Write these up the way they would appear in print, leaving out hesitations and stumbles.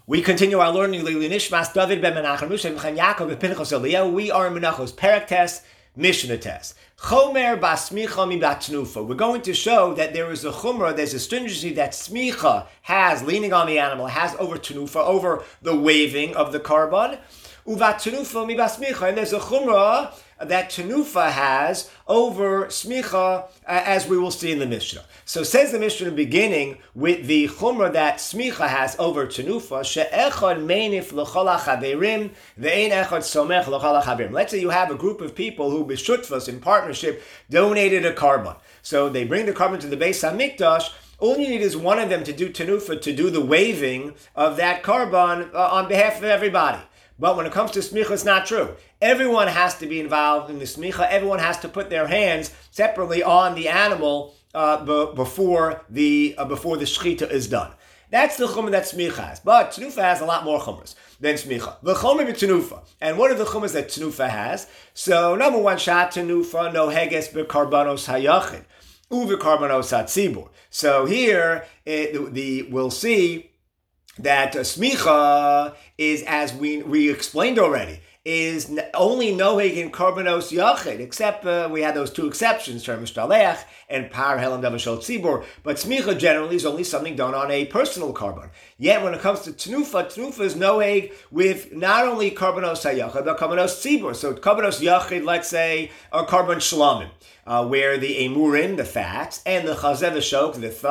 We continue our learning. Leili Nishmas David ben Menachem Moshe ben Yaakov ben Pinchas Eliyahu. We are in Menachos Perek Tes, Mishnah Tes. Chomer basmicha mi batnufa. We're going to show that there is a chumrah, there's a stringency that smicha has, leaning on the animal, has over tenufa, over the waving of the korban. Uvat tenufa mi basmicha, and there's a chumrah that tenufa has over smicha, as we will see in the Mishnah. So says the Mishnah in the beginning with the chumrah that smicha has over tenufa, she'echad meinif l'chol hachaverim ve'ein echad somech l'chol hachaverim. Let's say you have a group of people who b'shutfas, in partnership, donated a korban. So they bring the korban to the Beis HaMikdash. All you need is one of them to do tenufa, to do the waving of that korban on behalf of everybody. But when it comes to smicha, it's not true. Everyone has to be involved in the smicha. Everyone has to put their hands separately on the animal before the shechita is done. That's the chumrah that smicha has. But tenufa has a lot more chumras than smicha. The chumrah b'tenufa. And what are the chumras that tenufa has? So number one, shat tenufa no heges b'karbanos hayachid u'v'karbanos hatzibur. So here we'll see that smicha is, as we explained already, is only noheg in karbanos yachid, except we had those two exceptions, term shtalech and par helam davashol tzibur. But smicha generally is only something done on a personal korban. Yet when it comes to tenufa is noheg with not only karbanos hayachid but karbanos tzibur. So karbanos yachid, let's say, are karban shlamim, where the emurim, the fats, and the chazeh v'shok,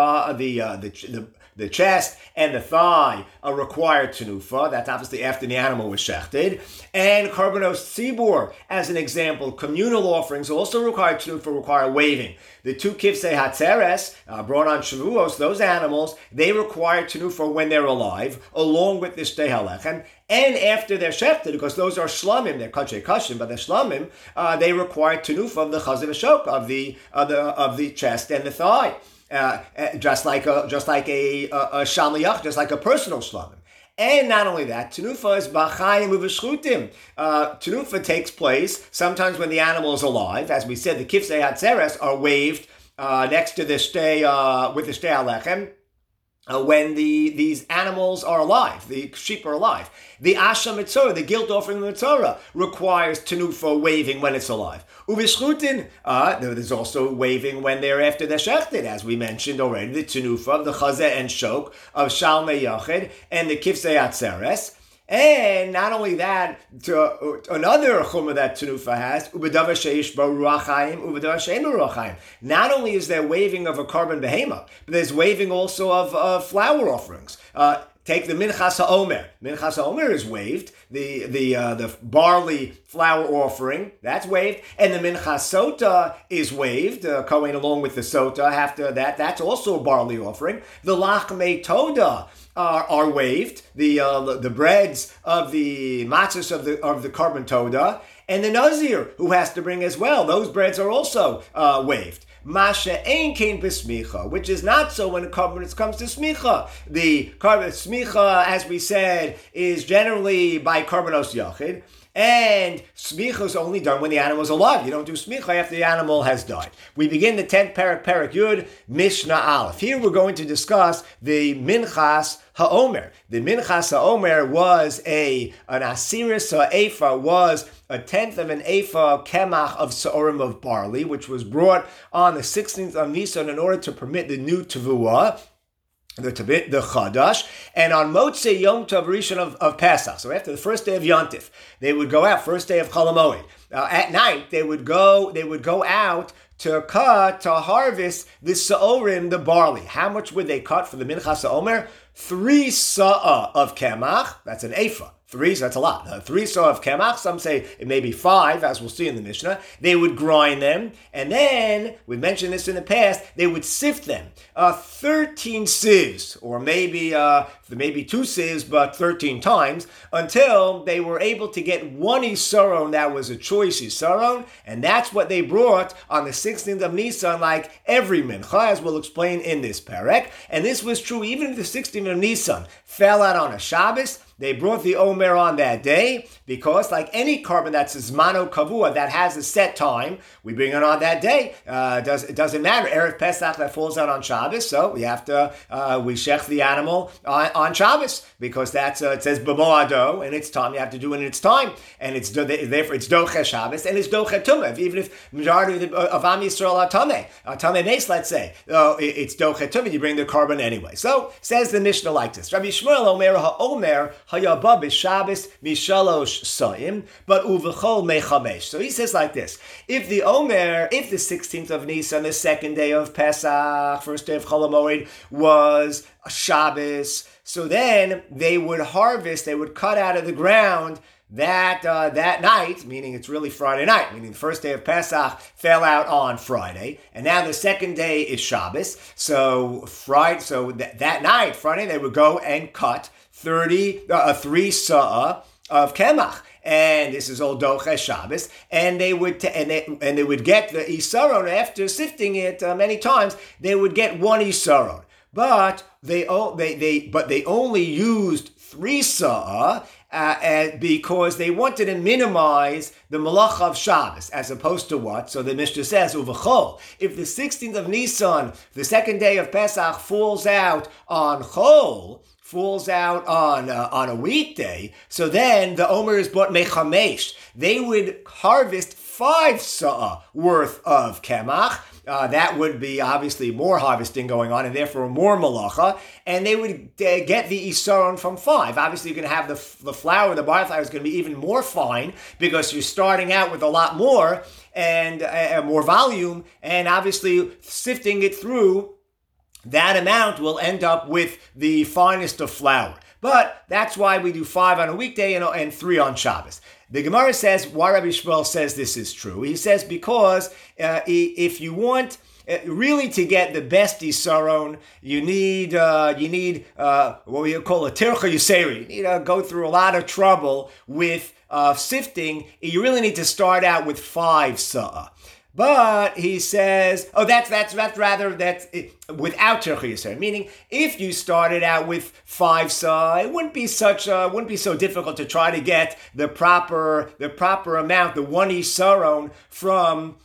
the chest and the thigh are required tenufa. That's obviously after the animal was shechted. And karbanos tzibur, as an example, communal offerings also require tenufa, require waving. The two kivsei hatzeres brought on Shavuos, those animals, they require tenufa when they're alive, along with the shtei halechem. And after they're shechted, because those are shlamim, they're kachei kashim, but they're shlamim, they require tenufa of the chazeh v'shok, of the chest and the thigh. Just like a shaliyach, just like a personal shlamim. And not only that, tenufa is b'chayim uv'shchutim. Tenufa takes place sometimes when the animal is alive. As we said, the kifsei hatzeres are waved next to the shtei with the shtei halechem. When these animals are alive, the sheep are alive. The Asha Mitzorah, the guilt offering of the Mitzorah, requires tenufa waving when it's alive. Uvishchutin, there's also waving when they're after they're shechted, as we mentioned already, the tenufa, the chazeh and shok of shalmei yachid and the kifsei atzeres. And not only that, another chumrah that tenufa has, ubedavar sheish bo ruach hayim, ubedavar she'en bo ruach hayim. Not only is there waving of a korban behema, but there's waving also of flower offerings. Take the Minchas HaOmer. Minchas HaOmer is waved. The barley flour offering, that's waved. And the Minchas Sota is waved. Kohen along with the Sota after that, that's also a barley offering. The Lachmei Toda are waved. The breads of the matzahs of the korban Toda. And the Nazir, who has to bring as well, those breads are also waved. Masha ein kain b'smicha, which is not so when it comes to smicha. The korban smicha, as we said, is generally by karbanos yachid, and smicha is only done when the animal is alive. You don't do smicha after the animal has died. We begin the 10th Perek Yud, Mishnah Aleph. Here we're going to discuss the Minchas HaOmer. The Minchas HaOmer was an asiris ha'efa, was a tenth of an ephah of kemach of seorim of barley, which was brought on the 16th of Nisan in order to permit the new tevuah, the Chadash, and on Motzei Yom Tov Rishon of Pesach. So after the first day of Yontif, they would go out, first day of Chol HaMoed. At night, they would go out to harvest the seorim, the barley. How much would they cut for the Minchas HaOmer? 3 sa'ah of kemach, that's an ephah. 3, so that's a lot. 3 sa'ah of kemach, some say it may be 5, as we'll see in the Mishnah. They would grind them, and then, we mentioned this in the past, they would sift them. 13 sieves, or maybe 2 sieves, but 13 times, until they were able to get 1 isaron that was a choice isaron, and that's what they brought on the 16th of Nisan, like every mincha, as we'll explain in this perek. And this was true even if the 16th of Nisan fell out on a Shabbos. they brought the Omer on that day because, like any carbon that's Zmano Kavua, that has a set time, we bring it on that day. It doesn't matter. Erev Pesach that falls out on Shabbos, so we have to, we shech the animal on Shabbos because that's, it says B'moado, and it's time, you have to do it in its time. And it's therefore it's Doche Shabbos and it's Doche Tumah. Even if majority of Am Yisrael are Tameh Mace, let's say, it's Doche Tumah, you bring the carbon anyway. So, says the Mishnah like this. Rabbi Shmuel Omer HaOmer Hayaba B'Shabbos Mishalosh Sa'im, but Uvechol Mechamesh. So he says like this. If the 16th of Nisan, the second day of Pesach, first day of Chol HaMoed, was Shabbos, so then they would harvest, they would cut out of the ground that night, meaning it's really Friday night, meaning the first day of Pesach fell out on Friday, and now the second day is Shabbos. So that night, Friday, they would go and cut 3 sa'ah of kemach. And this is all Doche Shabbos, and they would get the isaron after sifting it many times. They would get 1 isaron, but they only used 3 sa'ah. Because they wanted to minimize the malacha of Shabbos, as opposed to what? So the Mishnah says, Uvechol, if the 16th of Nisan, the second day of Pesach, falls out on Chol, falls out on a weekday, so then the Omer is bought mechamesh. They would harvest 5 sa'ah worth of kemach. That would be obviously more harvesting going on and therefore more malacha. And they would get the isaron from 5. Obviously, you're going to have the flour, the barley flour is going to be even more fine because you're starting out with a lot more and more volume. And obviously, sifting it through, that amount will end up with the finest of flour. But that's why we do 5 on a weekday and 3 on Shabbos. The Gemara says why Rabbi Shmuel says this is true. He says because if you want really to get the best isaron, you need what we call a tircha yuseri. You need to go through a lot of trouble with sifting. You really need to start out with 5 sa'ah. But he says, that's without Tircha Yisrael. Meaning, if you started out with 5 sa'ah, it wouldn't be so difficult to try to get the proper amount, the 1 isaron from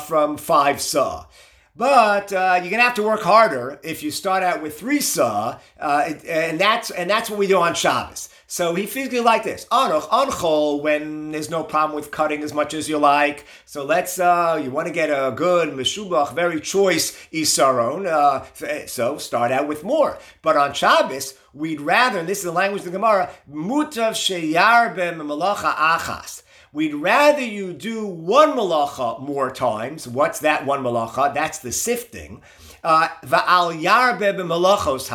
5 sa'ah. But you're going to have to work harder if you start out with 3 sa'ah, and that's what we do on Shabbos. So he physically like this. On Chol, when there's no problem with cutting as much as you like. So you want to get a good, meshubach, very choice isaron. So start out with more. But on Shabbos, we'd rather, and this is the language of the Gemara, mutav sheyarbem malacha achas. We'd rather you do 1 malacha more times. What's that 1 malacha? That's the sifting. Va'al yarbe b'malachos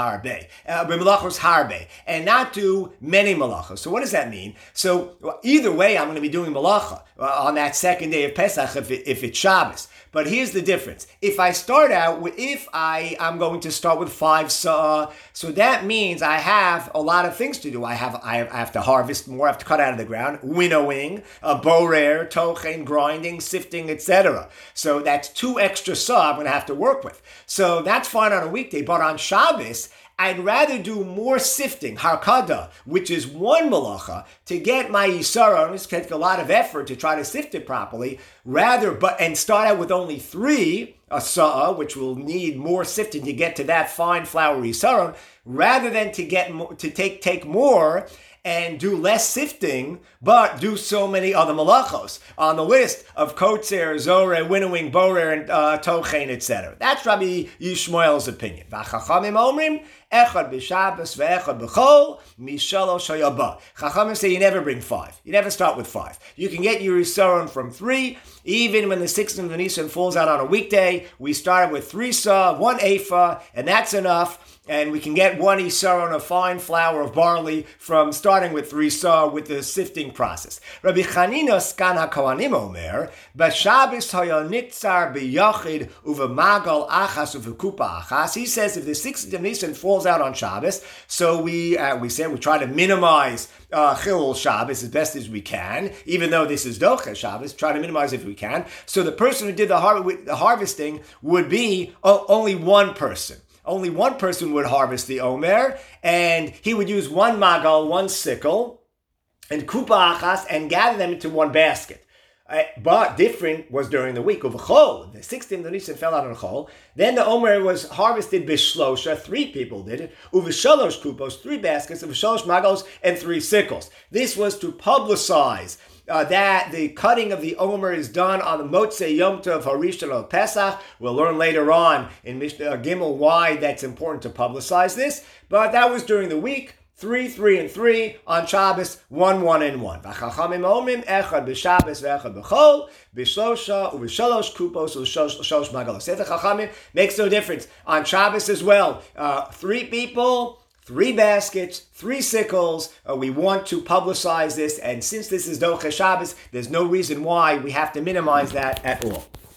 harbe, and not do many malachos. So what does that mean? So either way, I'm going to be doing malacha on that second day of Pesach if it's Shabbos. But here's the difference. If I start out with, I'm going to start with 5 sa'ah, so that means I have a lot of things to do. I have to harvest more, I have to cut out of the ground, winnowing, borer, tochen, grinding, sifting, etc. So that's 2 extra sa'ah I'm going to have to work with. So that's fine on a weekday, but on Shabbos, I'd rather do more sifting, harkada, which is 1 malacha, to get my isaron. It's going to take a lot of effort to try to sift it properly, and start out with only 3 sa'ah, which will need more sifting to get to that fine floury isaron, rather than to take more and do less sifting, but do so many other malachos on the list of kotzer, zoreh, winnowing, borer, and tochen, etc. That's Rabbi Yishmael's opinion. V'chachamim omrim, echad b'Shabbos ve'echad b'chol, mishalosh hayaba. Chachamim say you never bring 5. You never start with 5. You can get your isaron from 3, even when the 16th of Nisan falls out on a weekday. We started with 3 sa'ah, 1 ephah, and that's enough. And we can get 1 isaron of fine flour of barley from starting with 3 sa'ah with the sifting process. Rabbi Chanina Skan HaKohanim Omer, B'Shabbos haya nitzar b'yachid uv'magal achas uv'kupa achas. He says if the 16th of Nisan falls out on Shabbos, so we try to minimize Chilul Shabbos as best as we can, even though this is Doche Shabbos, try to minimize if we can. So the person who did the harvesting would be only one person. only one person would harvest the Omer, and he would use one magal, one sickle, and kupa achas, and gather them into one basket. But different was during the week. Uv'chol, the 16th of Nisan fell out on Chol. Then the Omer was harvested bishlosha, 3 people did it. Uv'shalosh kupos, 3 baskets, uv'shalosh magos, and 3 sickles. This was to publicize that the cutting of the Omer is done on the Motzei Yom Tov Harishon of Pesach. We'll learn later on in Mishnah Gimel why that's important to publicize this. But that was during the week. 3, 3, and 3 on Shabbos, 1, 1, and 1. V'chachamim omrim echad b'Shabbos v'echad b'chol b'shlosha u'v'shalosh kupos u'shalosh magalos. Sefer Chachamim makes no difference on Shabbos as well. 3 people, 3 baskets, 3 sickles. We want to publicize this, and since this is Doche Shabbos, there's no reason why we have to minimize that at all.